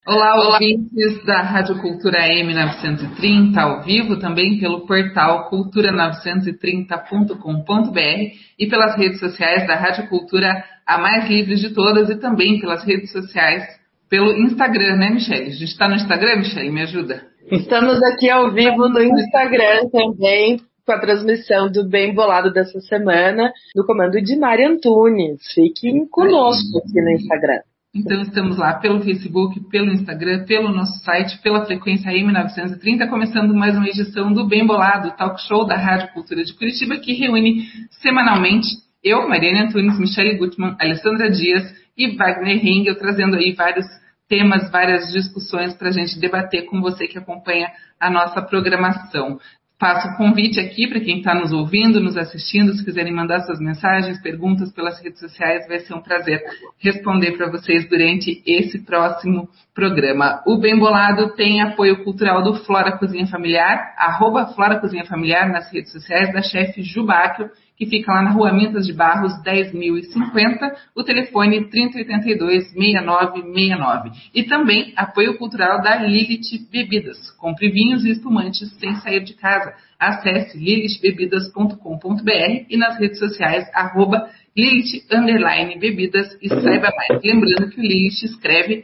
Olá, ouvintes da Rádio Cultura M930, ao vivo também pelo portal cultura930.com.br e pelas redes sociais da Rádio Cultura, a mais livre de todas, e também pelas redes sociais, pelo Instagram, né, Michele? A gente está no Instagram, Michele? Me ajuda. Estamos aqui ao vivo no Instagram também, com a transmissão do Bem Bolado dessa semana, do comando de Mari Antunes. Fiquem conosco aqui no Instagram. Então, estamos lá pelo Facebook, pelo Instagram, pelo nosso site, pela frequência M930, começando mais uma edição do Bem Bolado, talk show da Rádio Cultura de Curitiba, que reúne semanalmente eu, Mariane Antunes, Michele Gutmann, Alessandra Dias e Wagner Hengel, trazendo aí vários temas, várias discussões para a gente debater com você que acompanha a nossa programação. Faço o convite aqui para quem está nos ouvindo, nos assistindo, se quiserem mandar suas mensagens, perguntas pelas redes sociais, vai ser um prazer responder para vocês durante esse próximo programa. O Bem Bolado tem apoio cultural do Flora Cozinha Familiar, @Flora Cozinha Familiar nas redes sociais, da chefe Jubáquio, que fica lá na Rua Mintas de Barros, 10.050, o telefone 3082-6969. E também apoio cultural da Lilith Bebidas. Compre vinhos e espumantes sem sair de casa. Acesse lilithbebidas.com.br e nas redes sociais, @Lilith_Bebidas e saiba mais. Lembrando que o Lilith escreve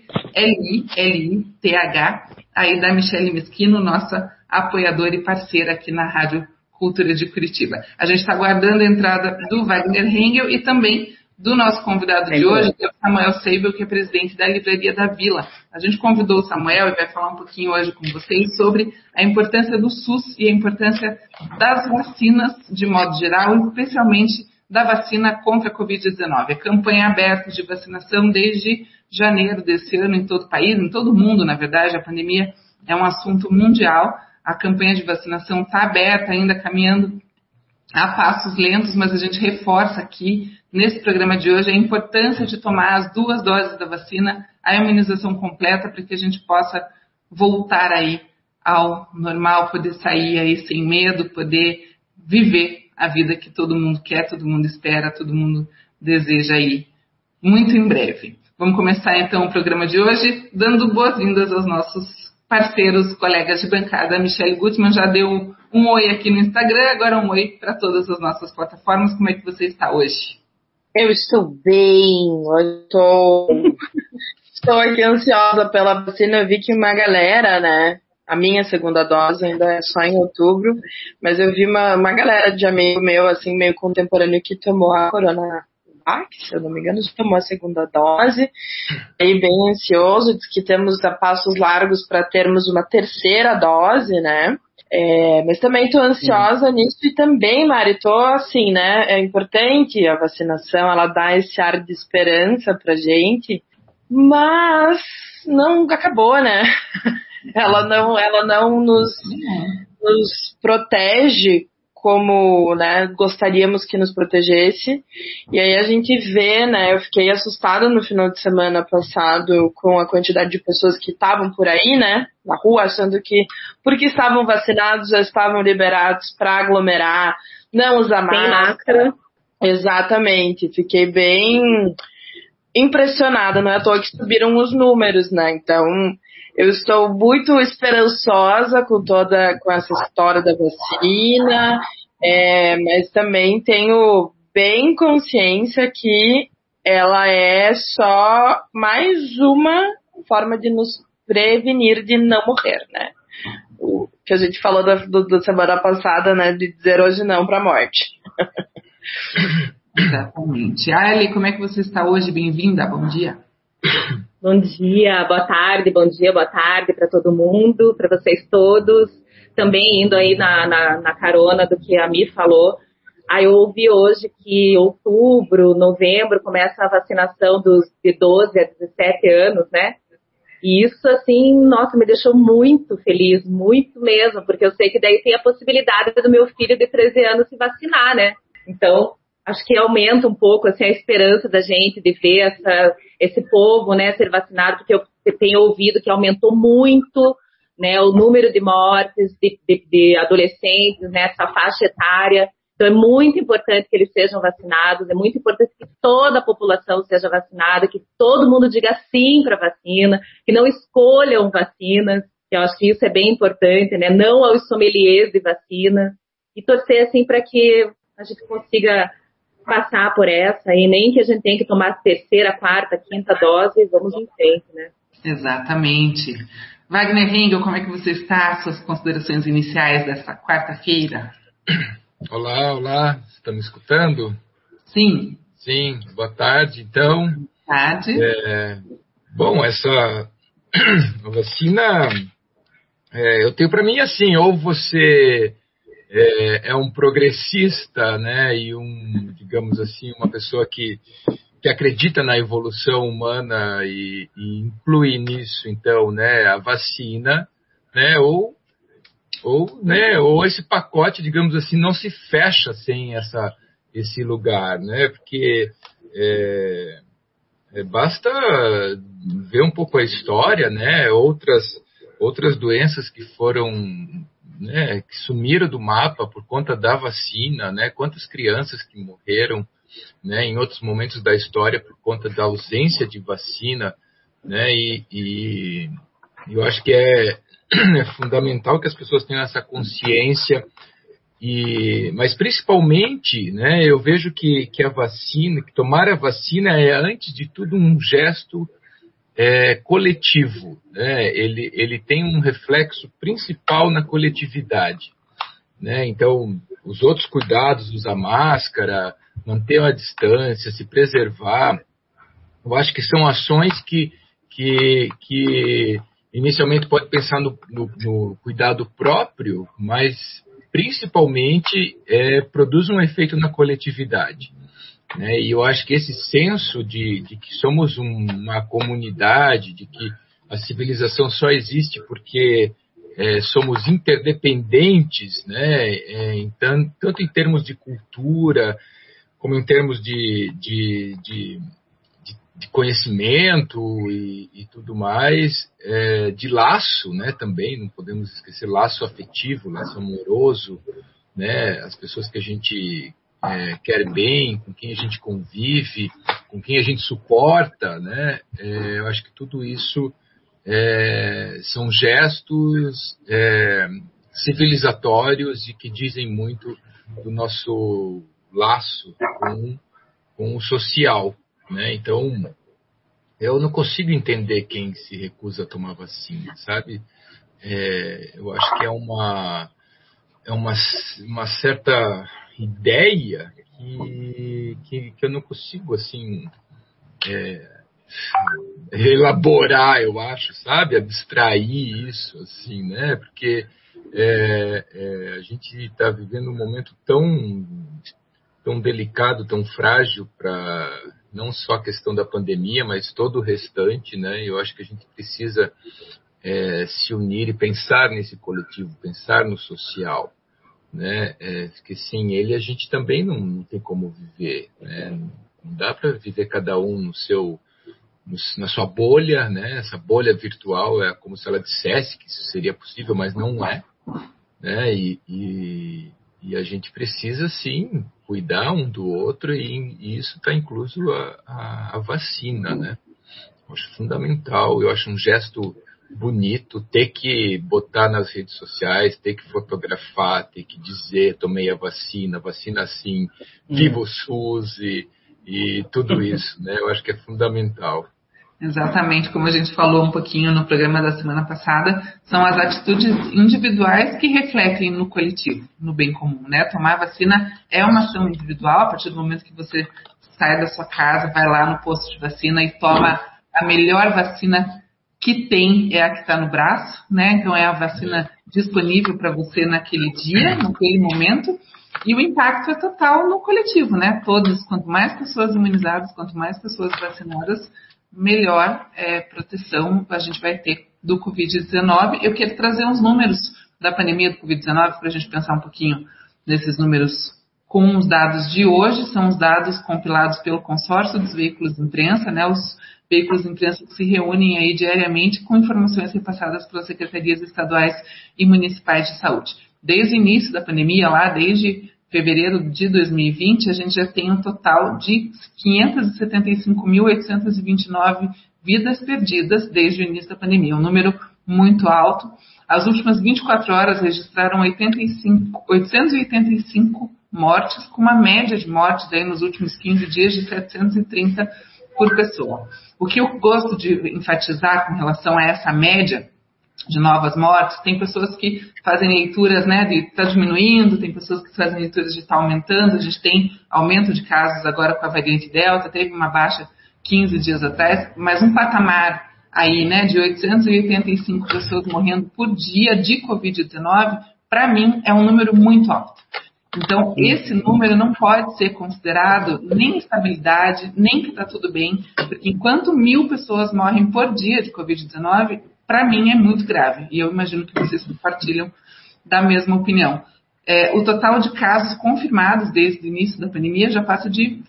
Lilith, aí da Michele Mesquino, nossa apoiadora e parceira aqui na Rádio Cultura de Curitiba. A gente está aguardando a entrada do Wagner Hengel e também do nosso convidado de hoje, que é o Samuel Seibel, que é presidente da Livraria da Vila. A gente convidou o Samuel e vai falar um pouquinho hoje com vocês sobre a importância do SUS e a importância das vacinas de modo geral, especialmente da vacina contra a Covid-19. A campanha aberta de vacinação desde janeiro desse ano em todo o país, em todo o mundo, na verdade, a pandemia é um assunto mundial. A campanha de vacinação está aberta, ainda caminhando a passos lentos, mas a gente reforça aqui, nesse programa de hoje, a importância de tomar as 2 doses da vacina, a imunização completa, para que a gente possa voltar aí ao normal, poder sair aí sem medo, poder viver a vida que todo mundo quer, todo mundo espera, todo mundo deseja aí, muito em breve. Vamos começar então o programa de hoje, dando boas-vindas aos nossos parceiros, colegas de bancada. A Michele Gutmann já deu um oi aqui no Instagram, agora um oi para todas as nossas plataformas. Como é que você está hoje? Eu estou bem, estou aqui ansiosa pela vacina. Eu vi que uma galera, né, a minha segunda dose ainda é só em outubro, mas eu vi uma galera de amigo meu, assim, meio contemporâneo, que tomou a Coronavac, se eu não me engano, já tomou a segunda dose, aí bem ansioso, diz que temos a passos largos para termos uma terceira dose, né, mas também estou ansiosa nisso, e também, Mari, estou assim, né, é importante a vacinação, ela dá esse ar de esperança pra gente, mas não acabou, né, ela não nos protege como, né, gostaríamos que nos protegesse. E aí a gente vê, né, eu fiquei assustada no final de semana passado com a quantidade de pessoas que estavam por aí, né, na rua, achando que porque estavam vacinados já estavam liberados para aglomerar, não usar máscara. Exatamente, fiquei bem impressionada, não é à toa que subiram os números, né, então eu estou muito esperançosa com essa história da vacina, mas também tenho bem consciência que ela é só mais uma forma de nos prevenir de não morrer, né? O que a gente falou da semana passada, né, de dizer hoje não para a morte. Exatamente. Ali, como é que você está hoje? Bem-vinda, bom dia. Bom dia, boa tarde, bom dia, boa tarde para todo mundo, para vocês todos. Também indo aí na carona do que a Mi falou. Aí eu ouvi hoje que outubro, novembro, começa a vacinação de 12 a 17 anos, né? E isso, assim, nossa, me deixou muito feliz, muito mesmo, porque eu sei que daí tem a possibilidade do meu filho de 13 anos se vacinar, né? Então, acho que aumenta um pouco, assim, a esperança da gente de ver esse povo, né, ser vacinado, porque eu tenho ouvido que aumentou muito, né, o número de mortes de adolescentes nessa faixa etária. Então, é muito importante que eles sejam vacinados, é muito importante que toda a população seja vacinada, que todo mundo diga sim para a vacina, que não escolham vacinas, que eu acho que isso é bem importante, né? Não aos sommeliers de vacina, e torcer, assim, para que a gente consiga passar por essa, e nem que a gente tenha que tomar a terceira, quarta, quinta dose, vamos em frente, né? Exatamente. Wagner Hengel, como é que você está? Suas considerações iniciais dessa quarta-feira? Olá, estão me escutando? Sim. Sim, boa tarde, então. Boa tarde. Bom, essa vacina, eu tenho para mim assim, ou você é um progressista, né, e digamos assim, uma pessoa que acredita na evolução humana e inclui nisso, então, né, a vacina, né, ou esse pacote, digamos assim, não se fecha sem esse lugar, né? Porque basta ver um pouco a história, né? Outras doenças que foram, né, que sumiram do mapa por conta da vacina, né? Quantas crianças que morreram, né, em outros momentos da história por conta da ausência de vacina, né? E eu acho que é fundamental que as pessoas tenham essa consciência, mas principalmente, né, eu vejo que a vacina, que tomar a vacina é, antes de tudo, um gesto coletivo, né? Ele tem um reflexo principal na coletividade, né? Então, os outros cuidados, usar máscara, manter a distância, se preservar, eu acho que são ações que inicialmente pode pensar no cuidado próprio, mas principalmente produz um efeito na coletividade, né? E eu acho que esse senso de que somos uma comunidade, de que a civilização só existe porque somos interdependentes, né? Tanto em termos de cultura, como em termos de conhecimento e tudo mais, de laço, né, também, não podemos esquecer, laço afetivo, laço amoroso, né, as pessoas que a gente quer bem, com quem a gente convive, com quem a gente suporta, né, eu acho que tudo isso são gestos civilizatórios e que dizem muito do nosso laço com o social, né? Então, eu não consigo entender quem se recusa a tomar vacina, sabe? Eu acho que é uma certa ideia que eu não consigo, assim, elaborar, eu acho, sabe? Abstrair isso, assim, né? Porque a gente está vivendo um momento tão delicado, tão frágil para não só a questão da pandemia, mas todo o restante, né? Eu acho que a gente precisa se unir e pensar nesse coletivo, pensar no social, né? Porque sem ele a gente também não tem como viver, né? Não dá para viver cada um na sua bolha, né? Essa bolha virtual é como se ela dissesse que isso seria possível, mas não é, né? E a gente precisa, sim, cuidar um do outro, e isso está incluso a vacina, né? Eu acho fundamental, eu acho um gesto bonito ter que botar nas redes sociais, ter que fotografar, ter que dizer, tomei a vacina sim, viva o SUS e tudo isso, né? Eu acho que é fundamental. Exatamente, como a gente falou um pouquinho no programa da semana passada, são as atitudes individuais que refletem no coletivo, no bem comum, né? Tomar a vacina é uma ação individual, a partir do momento que você sai da sua casa, vai lá no posto de vacina e toma a melhor vacina que tem, é a que está no braço, né? Então é a vacina disponível para você naquele dia, naquele momento, e o impacto é total no coletivo, né? Todos, quanto mais pessoas imunizadas, quanto mais pessoas vacinadas, melhor proteção a gente vai ter do Covid-19. Eu quero trazer uns números da pandemia do Covid-19 para a gente pensar um pouquinho nesses números com os dados de hoje. São os dados compilados pelo consórcio dos veículos de imprensa, né? Os veículos de imprensa que se reúnem aí diariamente com informações repassadas pelas secretarias estaduais e municipais de saúde. Desde o início da pandemia, lá desde fevereiro de 2020, a gente já tem um total de 575.829 vidas perdidas desde o início da pandemia, um número muito alto. As últimas 24 horas registraram 885 mortes, com uma média de mortes aí nos últimos 15 dias de 730 por pessoa. O que eu gosto de enfatizar com relação a essa média de novas mortes, tem pessoas que fazem leituras, né, de está diminuindo, tem pessoas que fazem leituras de está aumentando, a gente tem aumento de casos agora com a variante Delta, teve uma baixa 15 dias atrás, mas um patamar aí, né, de 885 pessoas morrendo por dia de Covid-19, para mim é um número muito alto. Então, esse número não pode ser considerado nem estabilidade, nem que está tudo bem, porque enquanto 1.000 pessoas morrem por dia de Covid-19, para mim é muito grave, e eu imagino que vocês compartilham da mesma opinião. O total de casos confirmados desde o início da pandemia já passa de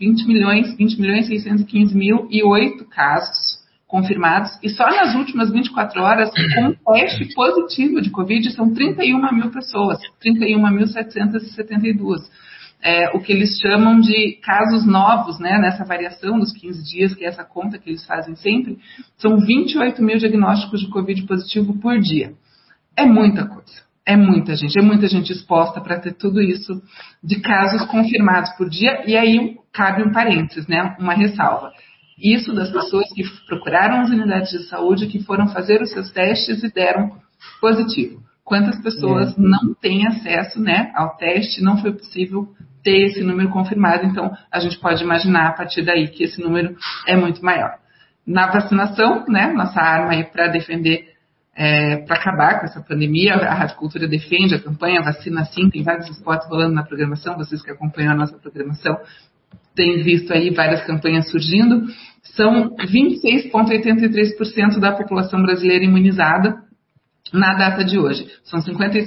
20.615.008 casos confirmados, e só nas últimas 24 horas, com teste positivo de Covid, são 31.000 pessoas, 31.772. O que eles chamam de casos novos, né, nessa variação dos 15 dias, que é essa conta que eles fazem sempre, são 28.000 diagnósticos de Covid positivo por dia. É muita coisa, é muita gente exposta para ter tudo isso de casos confirmados por dia, e aí cabe um parênteses, né, uma ressalva. Isso das pessoas que procuraram as unidades de saúde, que foram fazer os seus testes e deram positivo. Quantas pessoas não têm acesso, né, ao teste, não foi possível ter esse número confirmado, então a gente pode imaginar a partir daí que esse número é muito maior. Na vacinação, né, nossa arma aí para defender, para acabar com essa pandemia, a Rádio Cultura defende a campanha Vacina Sim, tem vários spots rolando na programação, vocês que acompanham a nossa programação têm visto aí várias campanhas surgindo. São 26,83% da população brasileira imunizada na data de hoje. São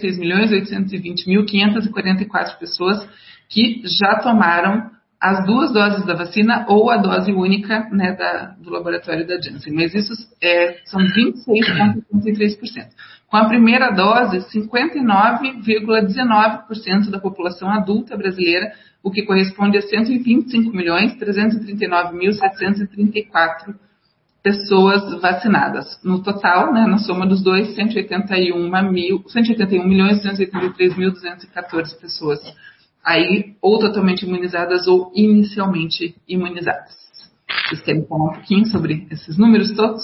56.820.544 pessoas que já tomaram as 2 doses da vacina ou a dose única, né, do laboratório da Janssen. Mas isso são 26,83%. Com a primeira dose, 59,19% da população adulta brasileira, o que corresponde a 125.339.734 pessoas vacinadas. No total, né, na soma dos dois, 181.283.214 pessoas aí ou totalmente imunizadas ou inicialmente imunizadas. Vocês querem falar um pouquinho sobre esses números todos?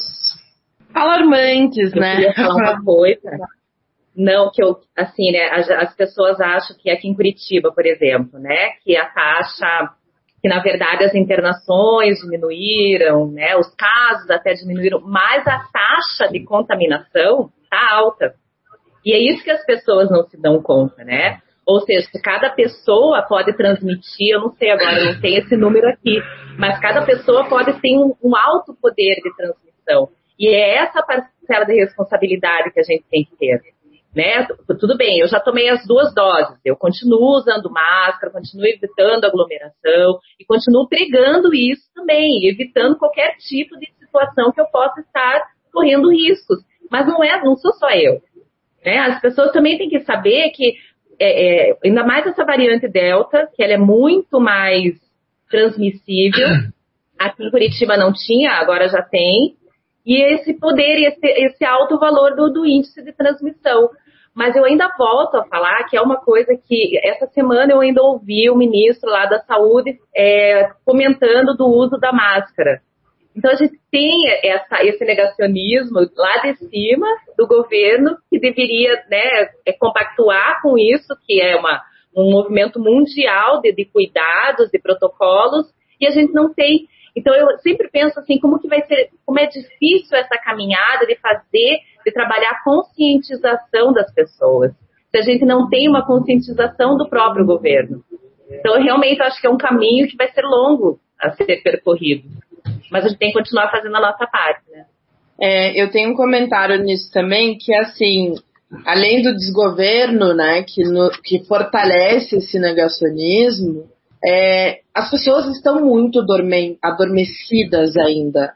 Alarmantes, né? Eu queria falar uma coisa. Não, que eu, assim, né, as pessoas acham que aqui em Curitiba, por exemplo, né, que a taxa, que na verdade as internações diminuíram, né, os casos até diminuíram, mas a taxa de contaminação está alta. E é isso que as pessoas não se dão conta, né? Ou seja, cada pessoa pode transmitir, eu não sei agora, eu não tenho esse número aqui, mas cada pessoa pode ter um alto poder de transmissão. E é essa parcela de responsabilidade que a gente tem que ter. Né? Tudo bem, eu já tomei as 2 doses, eu continuo usando máscara, continuo evitando aglomeração e continuo pregando isso também, evitando qualquer tipo de situação que eu possa estar correndo riscos. Mas não sou só eu. Né? As pessoas também têm que saber que, ainda mais essa variante Delta, que ela é muito mais transmissível, aqui em Curitiba não tinha, agora já tem, e esse poder e esse alto valor do índice de transmissão. Mas eu ainda volto a falar que é uma coisa que, essa semana eu ainda ouvi o ministro lá da Saúde comentando do uso da máscara. Então a gente tem esse negacionismo lá de cima do governo que deveria, né, compactuar com isso, que é um movimento mundial de cuidados, de protocolos, e a gente não tem. Então eu sempre penso assim, como é difícil essa caminhada de trabalhar a conscientização das pessoas, se a gente não tem uma conscientização do próprio governo. Então eu realmente acho que é um caminho que vai ser longo a ser percorrido, mas a gente tem que continuar fazendo a nossa parte, né? Eu tenho um comentário nisso também, que assim, além do desgoverno, né, que fortalece esse negacionismo, as pessoas estão muito adormecidas ainda,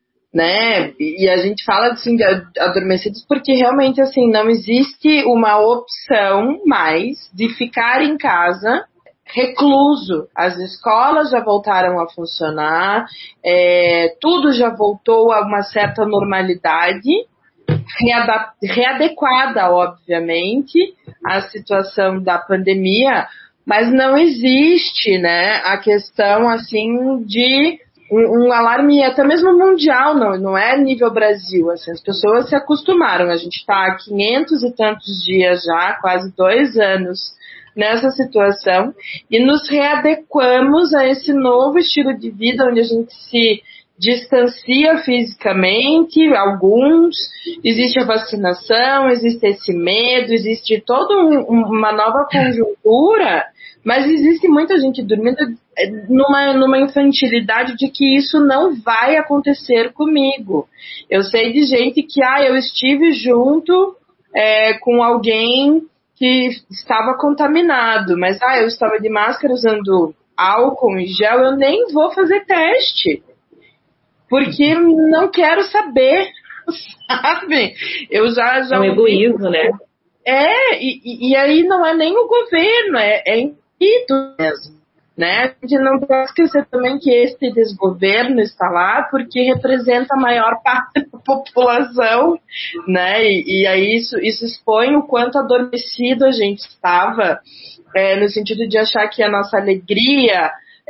né? E a gente fala assim, de adormecidos porque realmente assim, não existe uma opção mais de ficar em casa recluso. As escolas já voltaram a funcionar, tudo já voltou a uma certa normalidade, readequada, obviamente, à situação da pandemia, mas não existe, né, a questão assim de um alarme até mesmo mundial, não é nível Brasil, assim, as pessoas se acostumaram, a gente está há 500 e tantos dias já, quase 2 anos nessa situação, e nos readequamos a esse novo estilo de vida, onde a gente se distancia fisicamente, alguns, existe a vacinação, existe esse medo, existe toda uma nova conjuntura, mas existe muita gente dormindo numa infantilidade de que isso não vai acontecer comigo. Eu sei de gente que, eu estive junto com alguém que estava contaminado, mas eu estava de máscara usando álcool em gel, eu nem vou fazer teste, porque não quero saber, sabe? Eu já é um egoísmo, né? E aí não é nem o governo, é indivíduo mesmo, né? A gente não pode esquecer também que esse desgoverno está lá porque representa a maior parte da população, né? E aí isso expõe o quanto adormecido a gente estava, no sentido de achar que a nossa alegria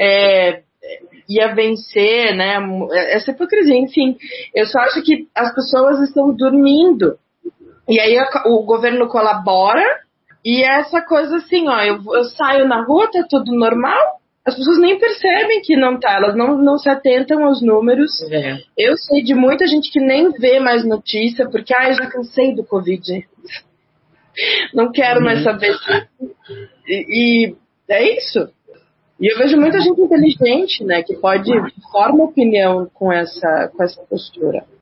ia vencer, né? Essa hipocrisia, enfim. Eu só acho que as pessoas estão dormindo. E aí o governo colabora, e essa coisa assim, eu saio na rua, tá tudo normal, as pessoas nem percebem que não tá, elas não se atentam aos números. Eu sei de muita gente que nem vê mais notícia, porque eu já cansei do Covid. Não quero mais saber disso. E é isso. E eu vejo muita gente inteligente, né, que forma opinião com essa postura.